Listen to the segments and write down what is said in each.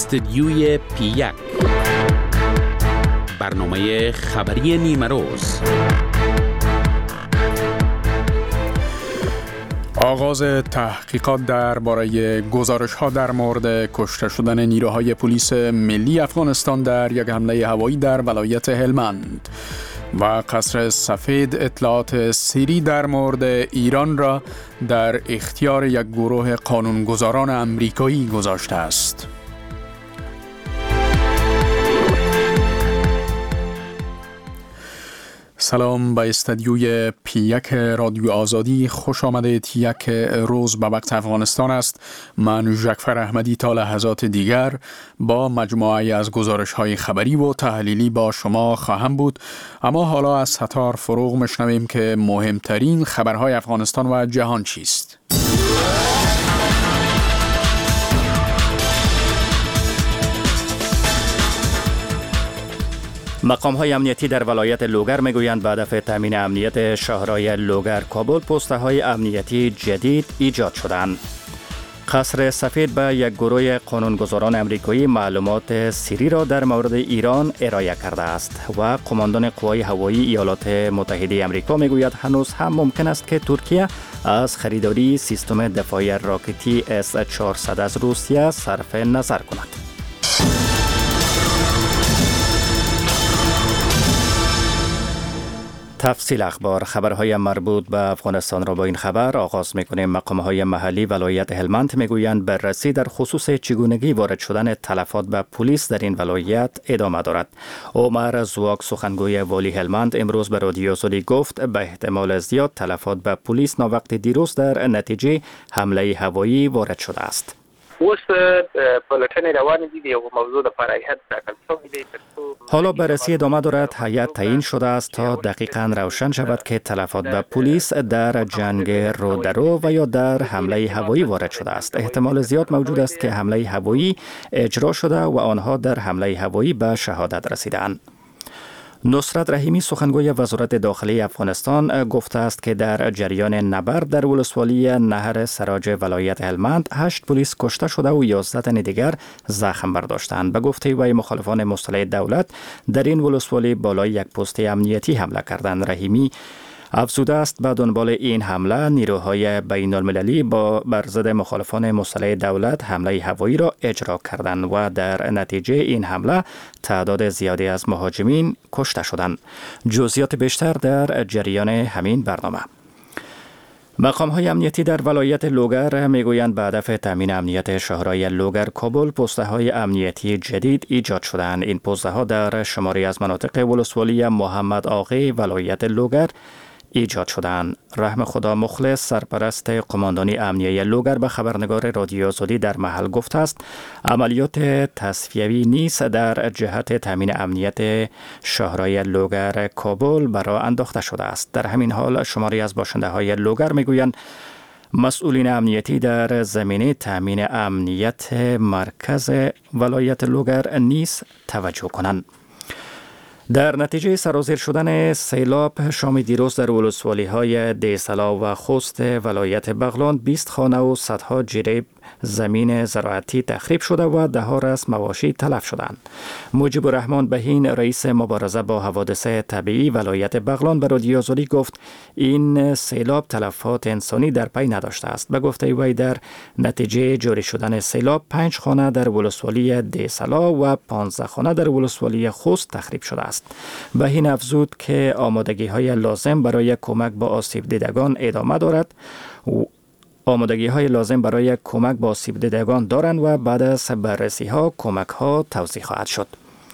استدیوی پی1 برنامه خبری نیمه روز. آغاز تحقیقات درباره گزارش‌ها در مورد کشته شدن نیروهای پلیس ملی افغانستان در یک حمله هوایی در ولایت هلمند و قصر سفید اطلاعات سری در مورد ایران را در اختیار یک گروه قانونگذاران امریکایی گذاشته است. سلام به استدیوی پی1 رادیو آزادی، خوش آمدید. یک روز به وقت افغانستان است. من ژکفر احمدی تا لحظات دیگر با مجموعه از گزارش‌های خبری و تحلیلی با شما خواهم بود. اما حالا از ستار فروغ میشنویم که مهمترین خبرهای افغانستان و جهان چیست. مقام‌های امنیتی در ولایت لوگر میگویند به هدف تامین امنیت شهرهای لوگر کابل پست‌های امنیتی جدید ایجاد شدند. قصر سفید به یک گروه قانونگذاران امریکایی معلومات سری را در مورد ایران ارائه کرده است و قماندان قوای هوایی ایالات متحده آمریکا میگوید هنوز هم ممکن است که ترکیه از خریداری سیستم دفاعی راکتی S-400 از روسیه صرف نظر کند. تفصیل اخبار. خبرهای مربوط به افغانستان را با این خبر آغاز می‌کنیم. مقام‌های محلی ولایت هلمند میگویند بررسی در خصوص چگونگی وارد شدن تلفات به پلیس در این ولایت ادامه دارد. عمر زواک سخنگوی والی هلمند امروز به رادیو آزادی گفت به احتمال زیاد تلفات به پلیس ناوقت دیروز در نتیجه حمله هوایی وارد شده است. حالا بررسی ادامه دارد. هیئت تعیین شده است تا دقیقاً روشن شود که تلفات به پلیس در جنگ رودرو و یا در حمله هوایی وارد شده است. احتمال زیاد موجود است که حمله هوایی اجرا شده و آنها در حمله هوایی به شهادت رسیدند. نصرت رحیمی سخنگوی وزارت داخلی افغانستان گفته است که در جریان نبرد در ولسوالی نهر سراج ولایت هلمند 8 پلیس کشته شده و 11 تن دیگر زخم برداشتند. به گفته وی مخالفان مسلح دولت در این ولسوالی بالای یک پست امنیتی حمله کردند. رحیمی افزوده است به دنبال این حمله نیروهای بین المللی بر ضد مخالفان مسلح دولت حمله هوایی را اجرا کردند و در نتیجه این حمله تعداد زیادی از مهاجمین کشته شدند. جزئیات بیشتر در جریان همین برنامه. مقام‌های امنیتی در ولایت لوگر میگویند به هدف تامین امنیت شهرهای لوگر کابل پست‌های امنیتی جدید ایجاد شدند. این پست‌ها در شماری از مناطق ولسوالی محمد آقی ولایت لوگر ایجاد شدند. رحم خدا مخلص سرپرست قماندانی امنیه لوگر به خبرنگار رادیو آزادی در محل گفته است عملیات تصفیوی نیز در جهت تامین امنیت شهرهای لوگر کابل برای انداخته شده است. در همین حال شماری از باشنده های لوگر میگویند مسئولین امنیتی در زمینه تامین امنیت مرکز ولایت لوگر نیز توجه کنند. در نتیجه سرازیر شدن سیلاب شام دیروز در ولسوالی‌های دیسلا و خوست ولایت بغلان 20 خانه و صدها جریب زمین زراعتی تخریب شده و ده‌ها رأس مواشی تلف شدند. مجیب الرحمن بهین رئیس مبارزه با حوادث طبیعی ولایت بغلان به رادیو آزادی گفت این سیلاب تلفات انسانی در پی نداشته است. به گفته وی در نتیجه جاری شدن سیلاب 5 خانه در ولسوالی دیسلا و 15 خانه در ولسوالی خوست تخریب شده است. بهین افزود که آمادگی‌های لازم برای کمک به آسیب دیدگان ادامه دارد. آمادگی‌های لازم برای کمک به آسیب دیدگان دارند و بعد از بررسی‌ها کمک‌ها توزیع خواهد شد.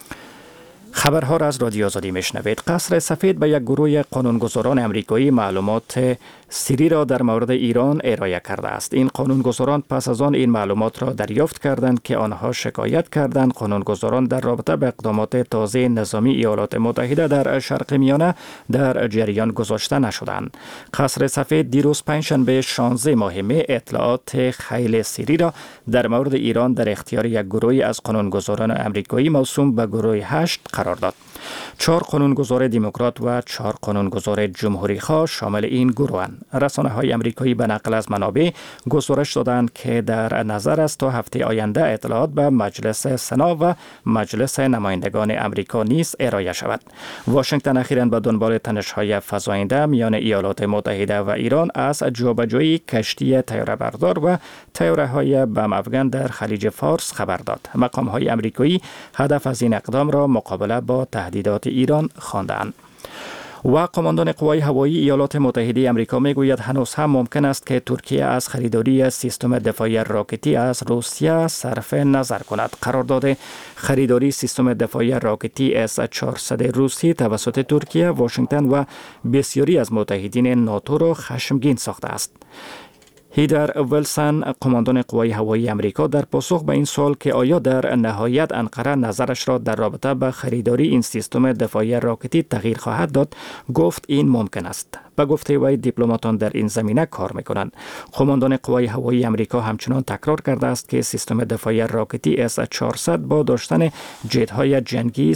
خبرها را از رادیو آزادی میشنوید. قصر سفید به یک گروه قانونگذاران امریکایی معلومات سری را در مورد ایران ارائه کرده است. این قانونگذاران پس از آن این معلومات را دریافت کردند که آنها شکایت کردند قانونگذاران در رابطه با اقدامات تازه نظامی ایالات متحده در شرق میانه در جریان گذاشته نشدند. قصر سفید دیروز پنجشنبه 16 ماه می اطلاعات خیلی سری را در مورد ایران در اختیار یک گروه از قانونگذاران امریکایی موسوم به گروه 8 قرار داد. 4 قانونگذار دموکرات و 4 قانونگذار جمهوری خواه شامل این گروهند. رسانه‌های آمریکایی به نقل از منابع گزارش دادند که در نظر است تا هفته آینده اطلاعات به مجلس سنا و مجلس نمایندگان آمریکا نیز ارائه شود. واشنگتن اخیراً به دنبال تنش‌های فزاینده میان ایالات متحده و ایران از جابجایی کشتی طیاره‌بردار و طیاره‌های بم افغان در خلیج فارس خبر داد. مقام‌های آمریکایی هدف از این اقدام را مقابله با تهدیدات ایران خواندند. و قماندان قوای هوایی ایالات متحده آمریکا میگوید هنوز هم ممکن است که ترکیه از خریداری سیستم دفاعی راکتی از روسیه صرف نظر کند. قرارداد خریداری سیستم دفاعی راکتی S-400 روسی توسط ترکیه، واشنگتن و بسیاری از متحدین ناتو را خشمگین ساخته است. هیدر ویلسون، قماندان قوای هوایی آمریکا، در پاسخ به این سوال که آیا در نهایت انقره نظرش را در رابطه با خریداری این سیستم دفاعی راکتی تغییر خواهد داد، گفت این ممکن است. به گفته وی دیپلماتان در این زمینه کار میکنند. قماندان قوای هوایی آمریکا همچنان تکرار کرده است که سیستم دفاعی راکتی S-400 با داشتن جت‌های جنگی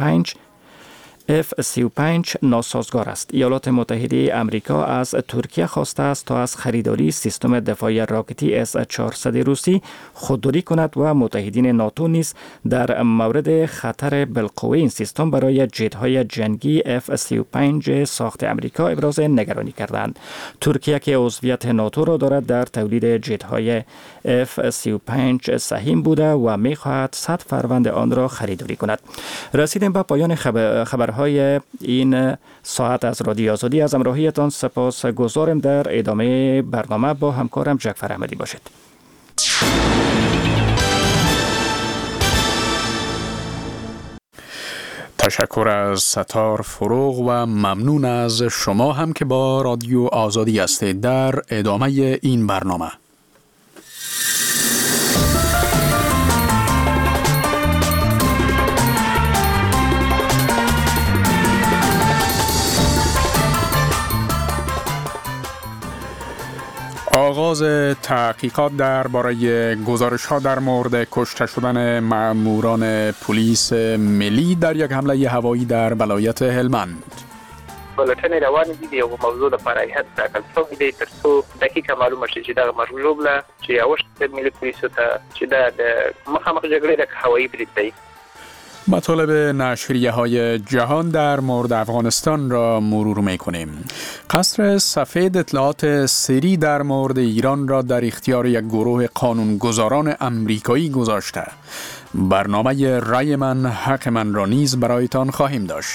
F-35 ناسازگار است. ایالات متحده آمریکا از ترکیه خواسته است تا از خریداری سیستم دفاعی راکتی S-400 روسی خودداری کند و متحدین ناتو نیز در مورد خطر بالقوه این سیستم برای جت‌های جنگی F-35 ساخت آمریکا ابراز نگرانی کردند. ترکیه که عضویت ناتو را دارد در تولید جت‌های F-35 سهیم بوده و می‌خواهد 100 فروند آن را خریداری کند. رسیدیم به پایان خبرهای این ساعت از رادیو آزادی. از همراهیتان سپاس گزارم. در ادامه برنامه با همکارم جعفر احمدی باشید. تشکر از ستار فروغ و ممنون از شما هم که با رادیو آزادی هستید. در ادامه این برنامه آغاز تحقیقات درباره گزارش‌ها در مورد کشته شدن ماموران پلیس ملی در یک حمله هوایی در ولایت هلمند. بلټنې روانې دي یو موضوع د فرایحت ټاکل شوی دی تر څو دقیقه معلومه شي چې دغه مرغوبله چې یوه ملي پولیسو ته چې دا د مخامخ جګړې د هوایي برید دی. مطالب نشریه‌های جهان در مورد افغانستان را مرور می‌کنیم. قصر سفید اطلاعات سری در مورد ایران را در اختیار یک گروه قانونگذاران امریکایی گذاشته. برنامه رای من حق من را نیز برایتان خواهیم داشت.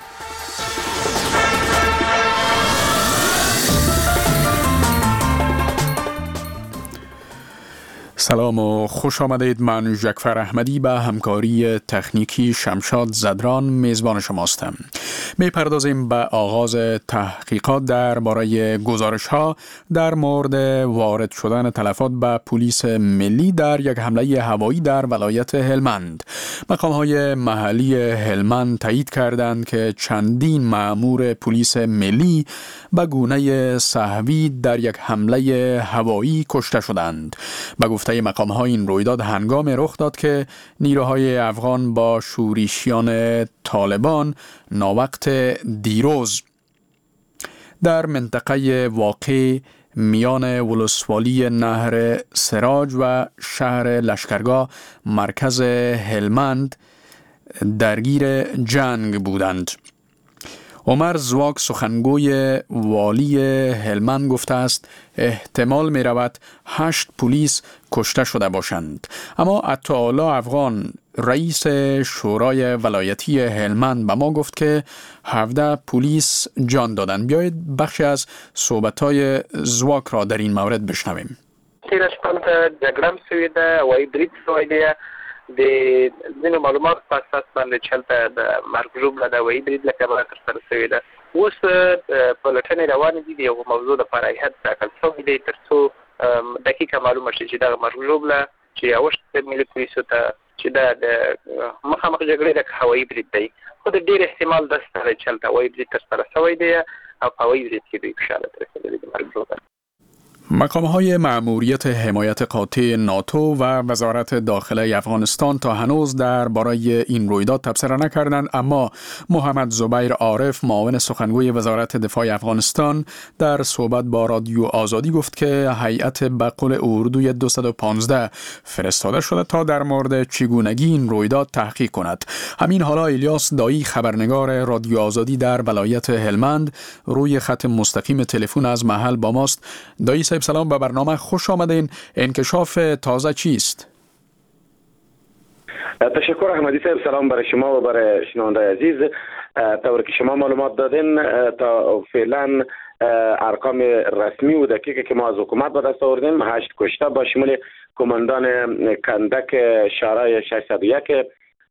سلام و خوش آمدید. من جعفر احمدی به همکاری تکنیکی شمشاد زدران میزبان شماستم. میپردازیم به آغاز تحقیقات درباره گزارش‌ها در مورد وارد شدن تلفات به پلیس ملی در یک حمله هوایی در ولایت هلمند. مقام‌های محلی هلمند تایید کردند که چندین مأمور پلیس ملی به گونه سهوی در یک حمله هوایی کشته شدند. به گفته مقام‌ها این رویداد هنگام رخ داد که نیروهای افغان با شورشیان طالبان ناوقت دیروز در منطقه واقع میان ولسوالی نهر سراج و شهر لشکرگاه مرکز هلمند درگیر جنگ بودند. عمر زواک سخنگوی والی هلمند گفته است احتمال می رود 8 پلیس کشته شده باشند. اما عطاالله افغان رئیس شورای ولایتی هلمند به ما گفت که 17 پلیس جان دادند. بیایید بخشی از صحبت‌های زواک را در این مورد بشنویم. تیره شپه جګړه شوې ده، هوایي برید شوی دی. د ځینو معلوماتو په اساس باندې چلته د مرګ ژوبله د هوایي برید له کبله ترسره شوې ده. اوس پلټنې روانې دي، د یو موضوع د فرایحت ټاکل شوی دی تر څو دقیقه معلومه شي چې دغه مرګ ژوبله چې یوه ملي پولیسو ته چې دا د مخامخ جګړې د هوایي برید دی، خو د ډېر احتمال دا شته چې هلته هوایي برید ترسره شوی دی او په هوایي برید کې دوی په شاله ترسېدلي د مرګ ژوبله. مقام‌های مأموریت حمایت قاطع ناتو و وزارت داخله افغانستان تا هنوز درباره این رویداد تبصره نکردند، اما محمد زبیر عارف معاون سخنگوی وزارت دفاع افغانستان در صحبت با رادیو آزادی گفت که هیئت به قول اردوی 215 فرستاده شده تا در مورد چگونگی این رویداد تحقیق کند. همین حالا الیاس دایی خبرنگار رادیو آزادی در ولایت هلمند روی خط مستقیم تلفن از محل با ماست. دایی صاحب سلام، به برنامه خوش آمدین. انکشاف تازه چیست؟ تشکر احمدی صاحب، سلام برای شما و برای شنونده عزیز. طور که شما معلومات دادین، تا فعلا ارقام رسمی و دقیقی که ما از حکومت به دست آوردیم 8 کشته با شمول کماندان کندک شورای 601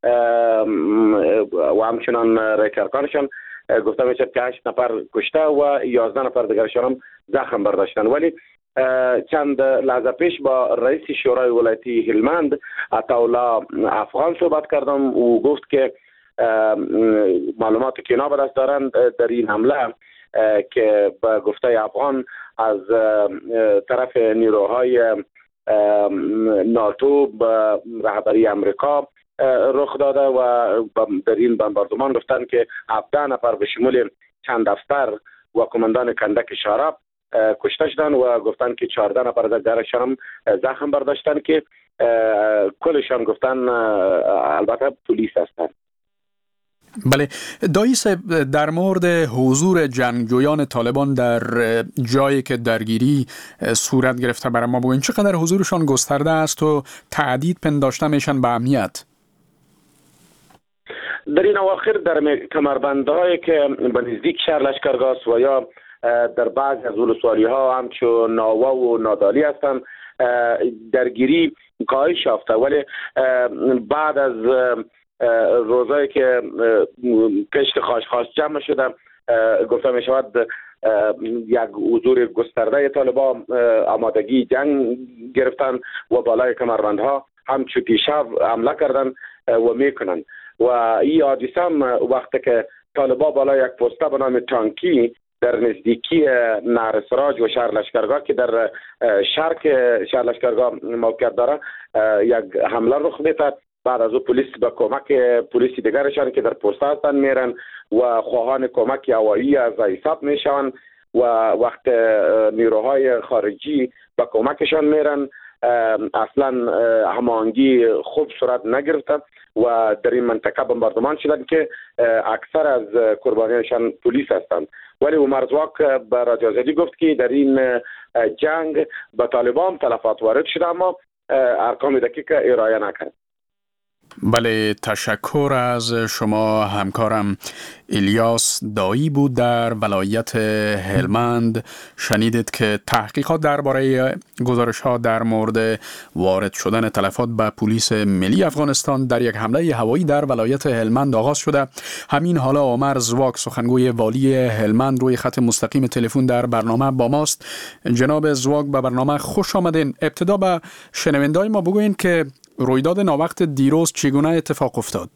و همچنان ریکرکانشان گفته میشه که 8 نفر کشته و 11 نفر دیگرشان هم زخم برداشتن. ولی چند لحظه پیش با رئیس شورای ولایتی هلمند عطاالله افغان صحبت کردم و گفت که معلوماتی که اینا به دست دارند در این حمله که به گفته افغان از طرف نیروهای ناتو به رهبری امریکا رخ داده و در این بمباردمان گفتن که 17 نفر به شمول چند افسر و کماندان کندک شورا کشته شدن و گفتن که 14 نفر دیگرشان هم زخم برداشتن که کلشان گفتن البته پلیس هستند. بله دایی صاحب، در مورد حضور جنگجویان طالبان در جایی که درگیری صورت گرفته برای ما بگوین، چقدر حضورشان گسترده است و تعدید پنداشته میشن به امنیت؟ در این اواخر در کمربندهایی که به نزدیک شهر لشکرگاه است و یا در بعض از ولسوالی ها همچون ناوا و نادالی هستند درگیری کاهش یافته، ولی بعد از روزایی که کشت خاش جمع شده گفته می شود یک حضور گسترده طالبان آمادگی جنگ گرفتن و بالای کمربندها همچون پیشاب حمله کردن و میکنن و این حادثه هم وقتی که طالبان بالای یک پسته به نام تانکی در نزدیکی نهر سراج و شهر لشکرگاه که در شرق شهر لشکرگاه موقعیت داره یک حمله رخ میده. بعد از او پلیس به کمک پلیس دیگرشان که در پسته هستند میرن و خواهان کمک هوایی از حساب میشوند و وقت نیروهای خارجی به کمکشان میرن اصلا هماهنگی خوب صورت نگرفته و در این منطقه بمباردمان شدند که اکثر از قربانیانشان پلیس هستند. ولی عمر زواک به رادیو آزادی گفت که در این جنگ به طالبان تلفات وارد شده اما ارقام دقیق ارائه نکرد. بله، تشکر از شما. همکارم الیاس دایی بود در ولایت هلمند. شنیدید که تحقیقات درباره گزارش‌ها در مورد وارد شدن تلفات به پلیس ملی افغانستان در یک حمله هوایی در ولایت هلمند آغاز شده. همین حالا عمر زواک سخنگوی والی هلمند روی خط مستقیم تلفن در برنامه با ماست. جناب زواک، به برنامه خوش آمدین. ابتدا به شنونده‌های ما بگوین که رویداد ناوقت دیروز چگونه اتفاق افتاد؟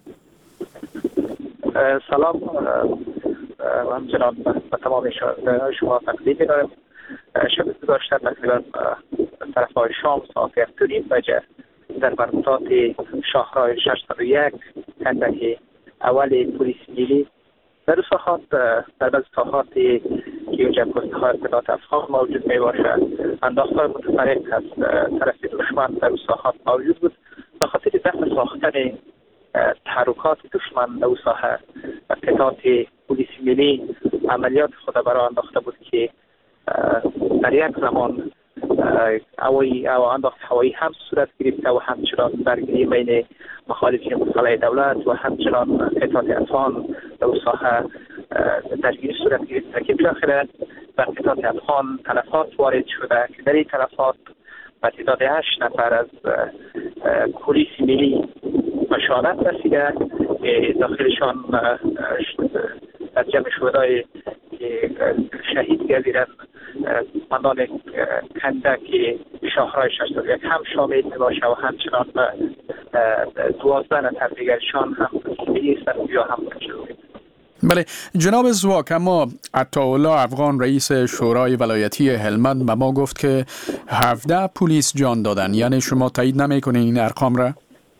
سلام همچنان به تمام شما تقدیم می‌کنم. شب گذشته تقریبا طرف‌های شام ساعت 1:30 بجه در منطقه شهرهای 601 کندک اول پلیس ملی در ساحات در بعض ساحاتی که اونجا پست‌های ارتباط افغان موجود میباشد انداخت‌های متفرق از طرف دشمن در ساحات موجود بود. به خاطر دفع ساختن تحرکات دشمن در ساحه قطعات پلیس ملی عملیات خود برای انداخته بود که در یک زمان انداخت هوایی هم صورت گرفته و همچنان درگیری بین مخالفین مسلح دولت و همچنان قطعات افغان در ساحه درگیری صورت گرفته که بالاخره در قطعات افغان تلفات وارد شده که در این تلفات به تعداد 8 نفر از پلیس ملی به شهادت رسیده. داخلشان در جمع شهدای شهید گردیدن کماندان کندک شهرهای 601 هم شامل میباشه و همچنان 12 نفر دیگرشان هم ملی هستند یا هم شهید. بله جناب زواک، اما عطاالله افغان رئیس شورای ولایتی هلمند به ما گفت که 17 پلیس جان دادن. یعنی شما تایید نمی‌کنین این ارقام را؟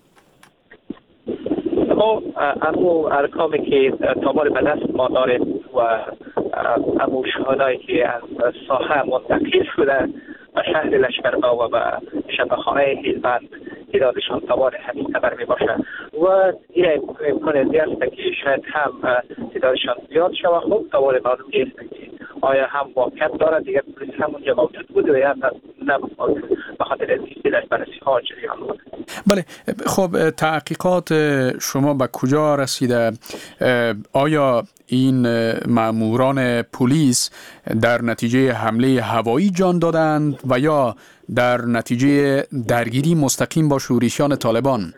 امو ارقامی که تابال به دست ما داریم و امو شهدایی که از ساحه منتقل شده و شهر لشکرگاه و به شفاخانه هلمند تعدادشان تابال همین قدر می باشه و این امکان زیاد است که شاید هم تعدادشان زیاد شود. خب تابال معلوم نیست که آیا هم واقعیت دارد دیگر پلیس هم اونجا موجود بود و یا نه به خاطر از این بررسی ها جریان بود. بله خب تحقیقات شما به کجا رسیده؟ آیا این ماموران پلیس در نتیجه حمله هوایی جان دادند و یا در نتیجه درگیری مستقیم با شورشیان طالبان؟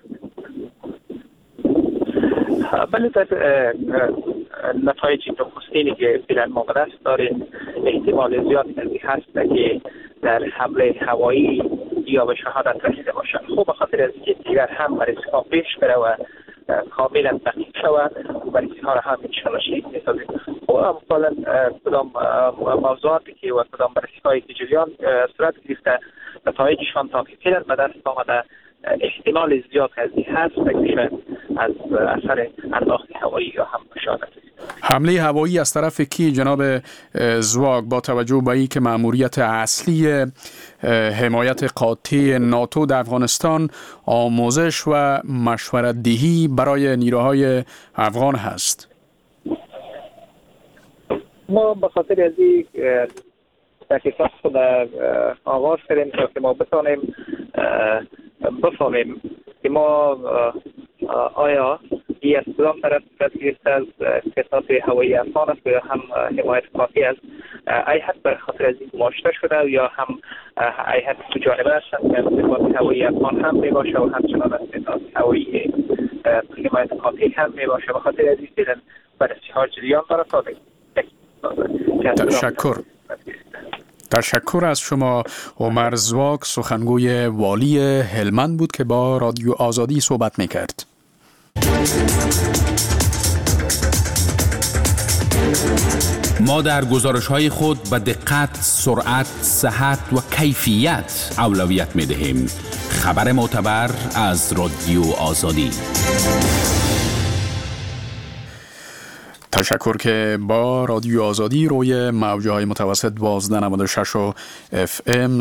بله در نتایج نخستینی که فعلا ما به دست داریم احتمال زیاد هست که در حمله هوایی یا به شهادت رسیده باشند. خب به خاطر از اینکه دیگر هم ریسک ها پیش بره و کاملا دقیق شود و ریسک ها را هم انشاءالله شکل می‌سازیم. خب مثلا کدام موضوعاتی که و کدام ریسک هایی که جریان صورت گرفته نتایجشان تا که فعلا به دست آمده احتمال زیاد از این هست که شاید از اثر انداخت هوایی یا هم شهادت. حمله هوایی از طرف کی جناب زواگ، با توجه به اینکه مأموریت اصلی حمایت قاطع ناتو در افغانستان آموزش و مشورت دهی برای نیروهای افغان هست؟ ما به خاطر از این تحقیقات خود آغاز کردیم که ما بتانیم بفهمیم که ما آیا این از کدام طرف گرفته از کسات هوایی افغان است یا هم حمایت قاطع است. ای حد به خاطر از این ماشته شده یا هم ای حد تو جانبه هستند که کسات هوایی افغان هم می باشه و همچنان از کسات هوایی حمایت قاطع هم می باشه. به خاطر از این بررسی ها جریان داره تا تشکر از شما. عمر زواک سخنگوی والی هلمند بود که با رادیو آزادی صحبت میکرد. ما در گزارش‌های خود به دقت، سرعت، صحت و کیفیت اولویت می‌دهیم. خبر معتبر از رادیو آزادی. تشکر که با رادیو آزادی روی موج‌های متوسط 1296 و FM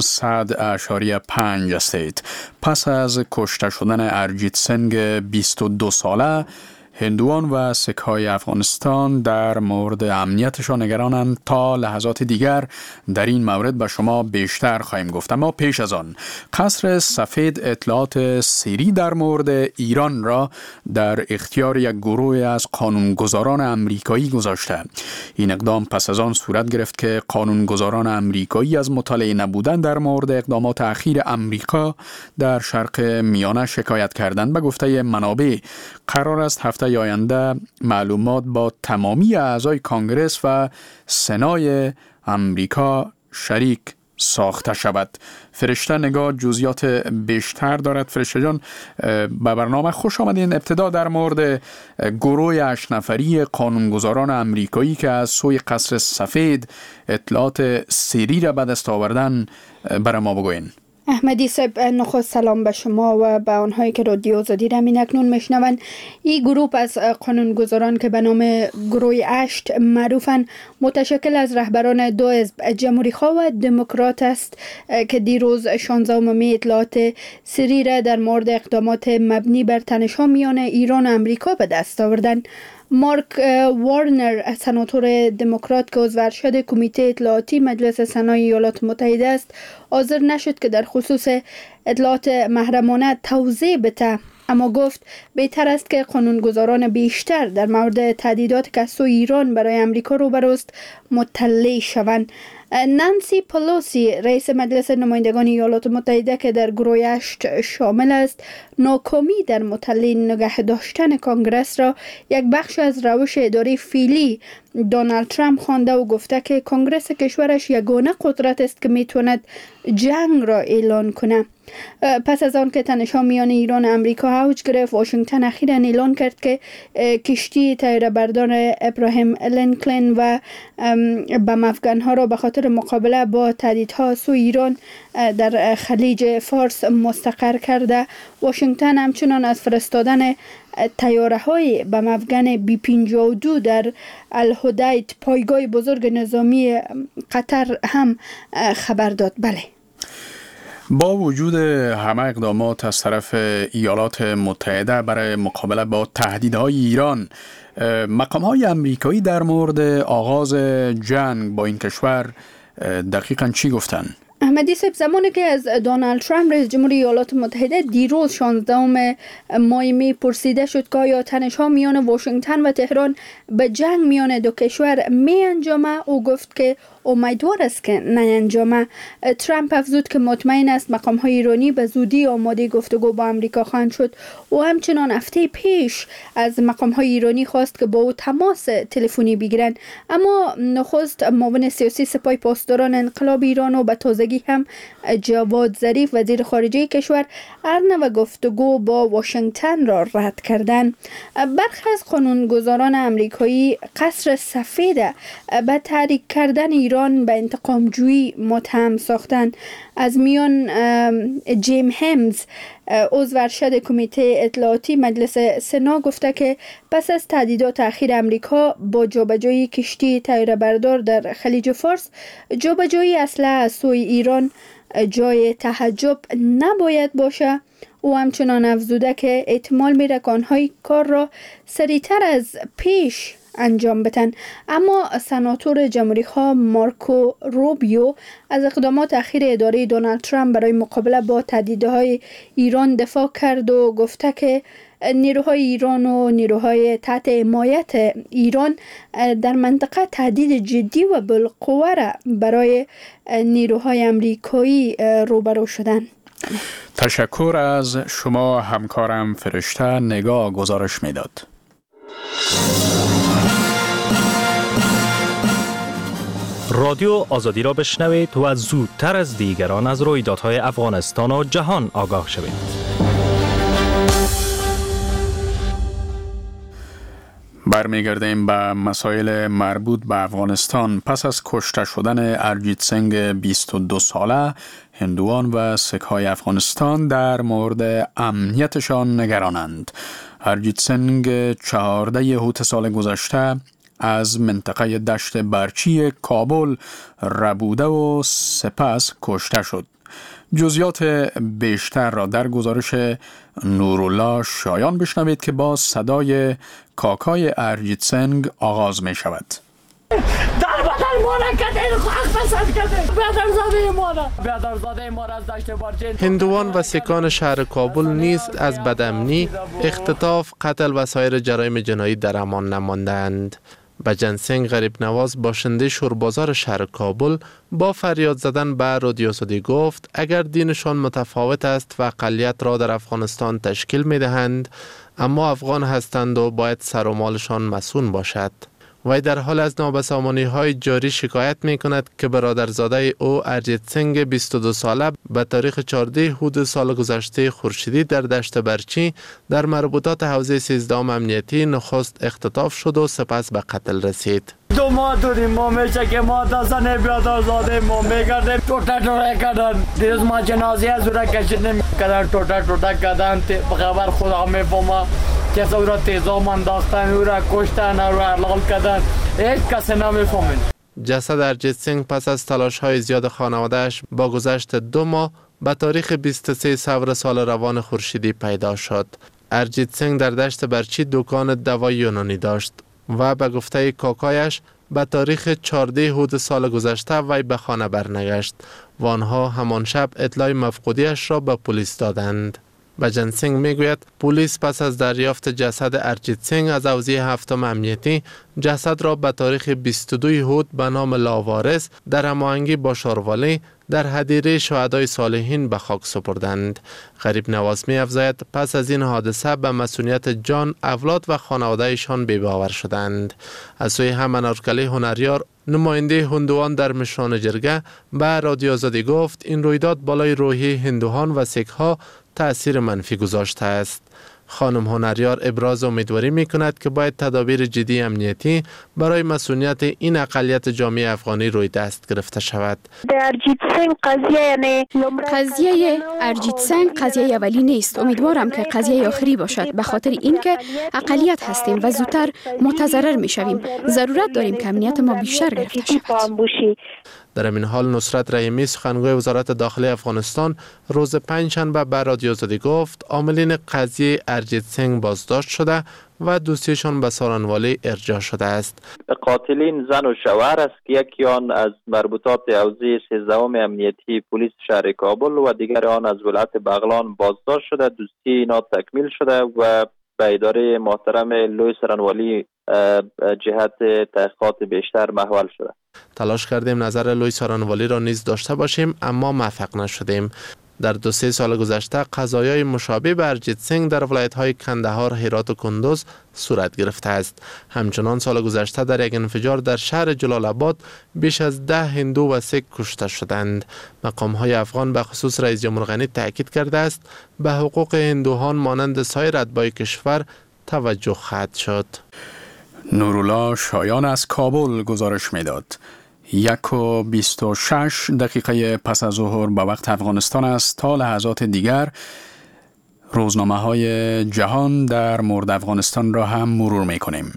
100.5 هستید. پس از کشته شدن ارجیت سنگ 22 ساله، هندوان و سک‌های افغانستان در مورد امنیتشان نگرانند. تا لحظات دیگر در این مورد به شما بیشتر خواهیم گفت. اما پیش از آن، قصر سفید اطلاعات سری در مورد ایران را در اختیار یک گروه از قانونگذاران امریکایی گذاشته. این اقدام پس از آن صورت گرفت که قانونگذاران امریکایی از مطالعه نبودن در مورد اقدامات اخیر امریکا در شرق میانه شکایت کردند. به گفته منابع قرار است هفته آینده معلومات با تمامی اعضای کانگرس و سنای امریکا شریک ساخته شود. فرشته نگاه جزئیات بیشتر دارد. فرشته جان، به برنامه خوش آمدین. ابتدا در مورد گروه 8 نفری قانونگذاران امریکایی که از سوی قصر سفید اطلاعات سری را به دست آوردن برای ما بگوین. احمدی صاحب، نخست سلام به شما و به آنهایی که رادیو آزادی را اکنون میشنوند. این گروه از قانونگذاران که به نام گروه 8 معروفن، متشکل از رهبران دو حزب جمهوری‌خواه و دموکرات است که دیروز 16 می اطلاعات سری را در مورد اقدامات مبنی بر تنش‌ها میان ایران و امریکا به دست آوردند. مارک وارنر، سناتور دموکرات که عضو ارشد کمیته اطلاعاتی مجلس سنای ایالات متحده است، حاضر نشد که در خصوص اطلاعات محرمانه توضیح بده، اما گفت بهتر است که قانونگذاران بیشتر در مورد تهدیدات که از سوی ایران برای امریکا روبروست مطلع شوند. نانسی پلوسی، رئیس مجلس نمایندگان ایالات متحده که در گروه 8 شامل است، ناکامی در مطلع نگه داشتن کانگرس را یک بخش از روش اداری فعلی دونالد ترامپ خوانده و گفته که کنگره کشورش یگانه قدرت است که میتواند جنگ را اعلان کنه. پس از آن که تنش‌ها میان ایران و امریکا اوج گرفت، واشنگتن اخیراً اعلان کرد که کشتی طیاره بردار ابراهیم لینکلن و بم افغان‌ها را به خاطر مقابله با تهدیدها سوی ایران در خلیج فارس مستقر کرده. واشنگتن همچنان از فرستادن طیاره‌های بم افغان B-52 در الحدید، پایگاه بزرگ نظامی قطر، هم خبر داد. بله، با وجود همه اقدامات از طرف ایالات متحده برای مقابله با تهدیدهای ایران، مقام‌های امریکایی در مورد آغاز جنگ با این کشور دقیقاً چی گفتن؟ احمدی صاحب، زمانی که از دونالد ترامپ رئیس جمهوری ایالات متحده دیروز 16 مای می پرسیده شد که آیا تنش‌ها میان واشنگتن و تهران به جنگ میان دو کشور می انجامه، او گفت که امیدوار است که نینجامه. ترامپ افزود که مطمئن است مقام‌های ایرانی به زودی آماده گفتگو با امریکا خواهند شد. او همچنان هفته پیش از مقام‌های ایرانی خواست که با او تماس تلفنی بگیرند، اما نخست معاون سیاسی سپاه پاسداران انقلاب ایران و به تازگی هم جواد ظریف وزیر خارجه کشور هر نوع گفتگو با واشنگتن را رد کردند. برخی از قانونگذاران امریکایی قصر سفید به تحریک کردن ایران به انتقام جویی متهم ساختند. از میان جیم همز، عضو ارشد کمیته اطلاعاتی مجلس سنا، گفته که پس از تهدیدات اخیر امریکا با جابجایی کشتی طیاره بردار در خلیج فارس، جابجایی اسلحه از سوی ایران جای تعجب نباید باشه. او همچنان افزوده که احتمال میره که آنها کار را سریعتر از پیش انجام بدن. اما سناتور جمهوری خواه مارکو روبیو از اقدامات اخیر اداره دونالد ترامپ برای مقابله با تهدیدهای ایران دفاع کرد و گفته که نیروهای ایران و نیروهای تحت حمایت ایران در منطقه تهدید جدی و بالقوه را برای نیروهای امریکایی روبرو شدن. تشکر از شما همکارم فرشته نگاه گزارش میداد. رادیو آزادی را بشنوید و زودتر از دیگران از رویدادهای افغانستان و جهان آگاه شوید. برمیگردیم به مسائل مربوط به افغانستان. پس از کشته شدن ارجیت سنگ 22 ساله، هندوان و سک‌های افغانستان در مورد امنیتشان نگرانند. ارجیت سنگ 14 اوت سال گذشته از منطقه دشت برچی کابل ربوده و سپس کشته شد. جزئیات بیشتر را در گزارش نورالله شایان بشنوید که با صدای کاکای ارجیت سنگ آغاز می شود. هندوان و سکان شهر کابل نیز از بدامنی، اختطاف، قتل و سایر جرایم جنایی در امان نماندند. بجن سنگ غریب نواز، باشنده شوربازار شهر کابل، با فریاد زدن به رادیو آزادی گفت اگر دینشان متفاوت است و اقلیت را در افغانستان تشکیل می دهند، اما افغان هستند و باید سر و مالشان مسئول باشد. وی در حال از نابسامانی های جاری شکایت می کند که برادرزاده او ارجیت سنگ 22 ساله به تاریخ 14 حود سال گذشته خورشیدی در دشت برچی در مربوطات حوزه 13 امنیتی نخست اختطاف شد و سپس به قتل رسید. 2 ماه داریم ما میشه که ما دستان برادرزاده ما میگردیم توتا کردن. دیروز ما جنازه از او را کشیدیم کردن، توتا کردن. بخبر خدا میفهمه کسی او را تیزام انداختن، او را کشتن، او را حلال کردن، هیچ کسی نمیفهمید. جسد ارجیت سنگ پس از تلاش های زیاد خانوادهش با گذشت 2 ماه به تاریخ 23 سور سال روان خورشیدی پیدا شد. ارجیت سنگ در دشت برچی دکان دوای یونانی داشت و به گفته کاکایش به تاریخ 14 حود سال گذشته وی به خانه برنگشت و آنها همان شب اطلاع مفقودیش را به پلیس دادند. بجن سینگ میگوید پلیس پس از دریافت جسد ارجیت سینگ از حوزه هفتم امنیتی جسد را به تاریخ 22 هود به نام لاوارث در هماهنگی با شاروالی در هدیره شهدای صالحین به خاک سپردند. غریب نواز می افزاید پس از این حادثه به مسئولیت جان، اولاد و خانوادهشان بی‌باور شدند. از سوی هم انارکلی هنریار نماینده هندوان در مشران جرگه به رادیو آزادی گفت این رویداد بالای روحیه هندوان و سیک ها تأثیر منفی گذاشته است. خانم هنریار ابراز امیدواری می کند که باید تدابیر جدی امنیتی برای مسئولیت این اقلیت جامعه افغانی روی دست گرفته شود. قضیه ارجیت سینگ قضیه اولی نیست. امیدوارم که قضیه آخری باشد، به خاطر اینکه اقلیت هستیم و زودتر متضرر می شویم. ضرورت داریم که امنیت ما بیشتر گرفته شود. در این حال نصرت رحیمی سخنگوی وزارت داخلی افغانستان روز پنجشنبه به رادیو آزادی گفت عاملین قضیه ارجیت سینگ بازداشت شده و دوستیشان به سارنوالی ارجاع شده است. قاتلین زن و شوهر است که یکی آن از مربوطات حوزه 13 امنیتی پلیس شهر کابل و دیگر آن از ولایت بغلان بازداشت شده. دوستی اینا تکمیل شده و به اداره محترم لوی سارنوالی جهت تحقیقات بیشتر محول شده. تلاش کردیم نظر لوی سارنوالی را نیز داشته باشیم اما موفق نشدیم. در 2-3 سال گذشته قضایای مشابه به ارجیت سینگ در ولایت‌های کندهار، هرات و کندوز صورت گرفته است. همچنان سال گذشته در یک انفجار در شهر جلال آباد بیش از 10 هندو و سیک کشته شدند. مقام‌های افغان به خصوص رئیس جمهور غنی تاکید کرده است به حقوق هندوهان مانند سایر اتباع کشور توجه خواهد شد. نورالله شایان از کابل گزارش میداد. 1:26 پس از ظهر به وقت افغانستان است. تا لحظات دیگر روزنامه های جهان در مورد افغانستان را هم مرور می کنیم.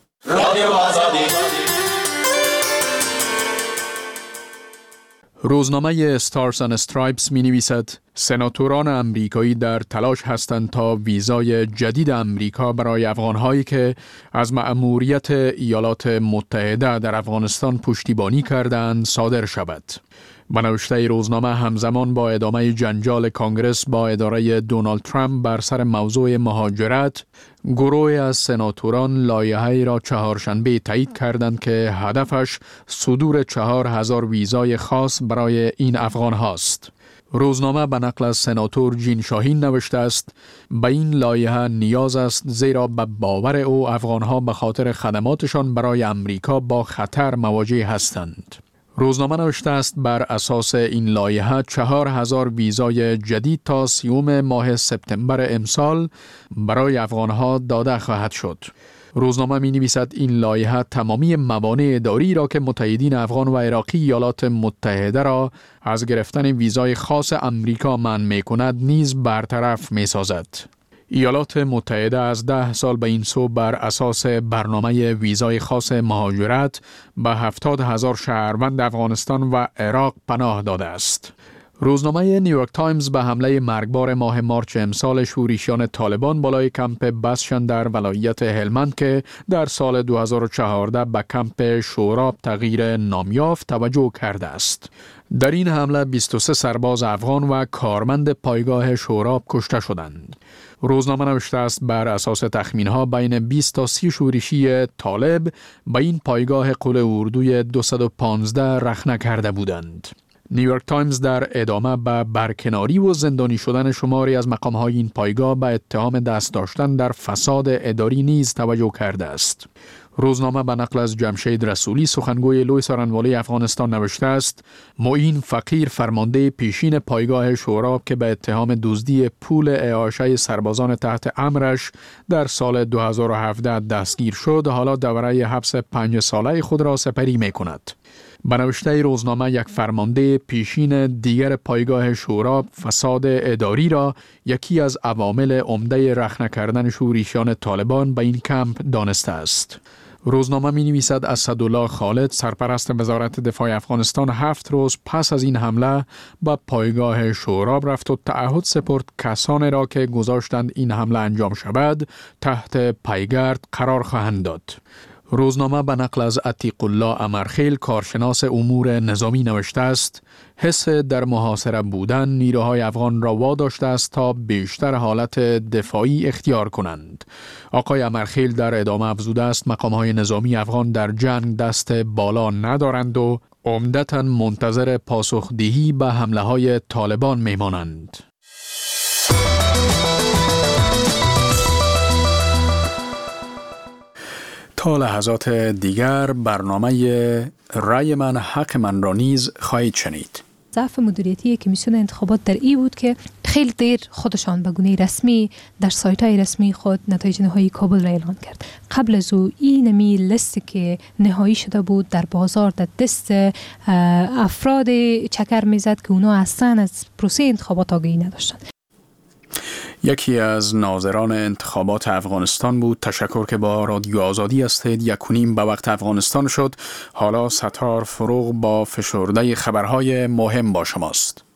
روزنامه استارز اند استرایپس می نویسد سناتوران امریکایی در تلاش هستند تا ویزای جدید امریکا برای افغانهایی که از مأموریت ایالات متحده در افغانستان پشتیبانی کردند صادر شود. به نوشته روزنامه همزمان با ادامه جنجال کانگرس با اداره دونالد ترامپ بر سر موضوع مهاجرت، گروهی از سناتوران لایحه‌ای را چهارشنبه تایید کردند که هدفش صدور 4000 ویزای خاص برای این افغان هاست. روزنامه به نقل از سناتور جین شاهین نوشته است به این لایحه نیاز است زیرا به باور او افغانها به خاطر خدماتشان برای امریکا با خطر مواجه هستند. روزنامه نوشته است بر اساس این لایحه 4000 ویزای جدید تا 30 ماه سپتامبر امسال برای افغانها داده خواهد شد. روزنامه می نویسد این لایحه تمامی موانع اداری را که متحدین افغان و عراقی ایالات متحده را از گرفتن ویزای خاص امریکا منع می کند نیز برطرف می سازد. ایالات متحده از 10 سال به این سو بر اساس برنامه ویزای خاص مهاجرت به 70,000 شهروند افغانستان و عراق پناه داده است. روزنامه نیویورک تایمز به حمله مرگبار ماه مارچ امسال شورشیان طالبان بالای کمپ بسشن در ولایت هلمند که در سال 2014 به کمپ شوراب تغییر نام یافت توجه کرده است. در این حمله 23 سرباز افغان و کارمند پایگاه شوراب کشته شدند. روزنامه نوشته است بر اساس تخمین‌ها بین 20 تا 30 شورشی طالب به این پایگاه قل اردوی 215 رخنه کرده بودند. نیویورک تایمز در ادامه به برکناری و زندانی شدن شماری از مقام‌های این پایگاه به اتهام دست داشتن در فساد اداری نیز توجه کرده است. روزنامه به نقل از جمشید رسولی سخنگوی لوی سارنوالی افغانستان نوشته است معین فقیر فرمانده پیشین پایگاه شوراب که به اتهام دزدی پول اعاشه سربازان تحت امرش در سال 2017 دستگیر شد حالا دوره حبس 5 ساله خود را سپری می کند. به نوشته روزنامه یک فرمانده پیشین دیگر پایگاه شوراب فساد اداری را یکی از عوامل عمده رخنه کردن شورشیان طالبان به این کمپ دانسته است. روزنامه می نویسد اسدالله خالد سرپرست وزارت دفاع افغانستان 7 روز پس از این حمله به پایگاه شوراب رفت و تعهد سپرد کسانی را که گذاشتند این حمله انجام شود تحت پیگرد قرار خواهند داد. روزنامه به نقل از عتیق الله امرخیل کارشناس امور نظامی نوشته است: حس در محاصره بودن نیروهای افغان را واداشته است تا بیشتر حالت دفاعی اختیار کنند. آقای امرخیل در ادامه افزوده است مقام‌های نظامی افغان در جنگ دست بالا ندارند و عمدتاً منتظر پاسخدهی به حمله‌های طالبان میمانند. تا لحظات دیگر برنامه رای من حق من را نیز خواهید شنید. ضعف مدیریتی کمیسیون انتخابات در ای بود که خیلی دیر خودشان به گونه رسمی در سایت‌های رسمی خود نتایج نهایی کابل را اعلان کرد. قبل از او این نمی لیستی که نهایی شده بود در بازار در دست افراد چکر میزد که اونا اصلا از پروسه انتخابات آگاهی نداشتند. یکی از ناظران انتخابات افغانستان بود. تشکر که با رادیو آزادی هستید. 1:30 به وقت افغانستان شد. حالا ستار فروغ با فشرده خبرهای مهم با شماست.